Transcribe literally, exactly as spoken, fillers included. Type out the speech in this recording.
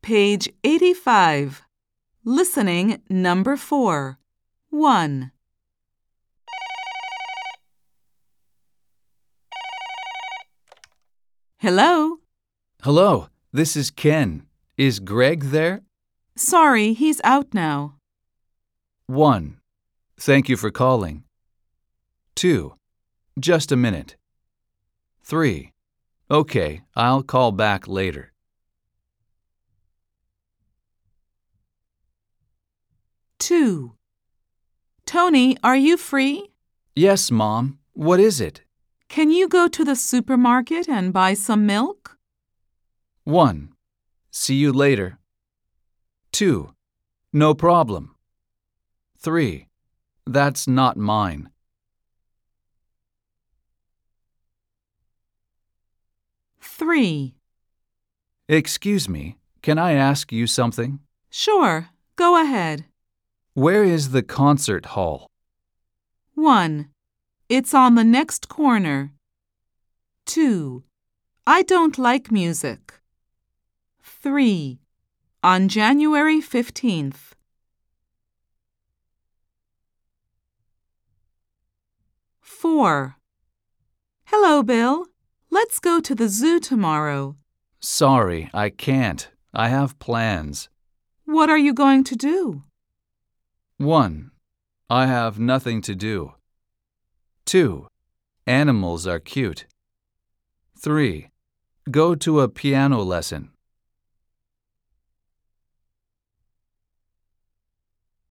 Page eighty-five. Listening number four. one. Hello? Hello, this is Ken. Is Greg there? Sorry, he's out now. one. Thank you for calling. two. Just a minute. three. Okay, I'll call back later. two. Tony, are you free? Yes, Mom. What is it? Can you go to the supermarket and buy some milk? one. See you later. two. No problem. three. That's not mine. three. Excuse me, can I ask you something? Sure, go ahead. Where is the concert hall? one. It's on the next corner. two. I don't like music. three. On January fifteenth. four. Hello, Bill. Let's go to the zoo tomorrow. Sorry, I can't. I have plans. What are you going to do? one. I have nothing to do. two. Animals are cute. three. Go to a piano lesson.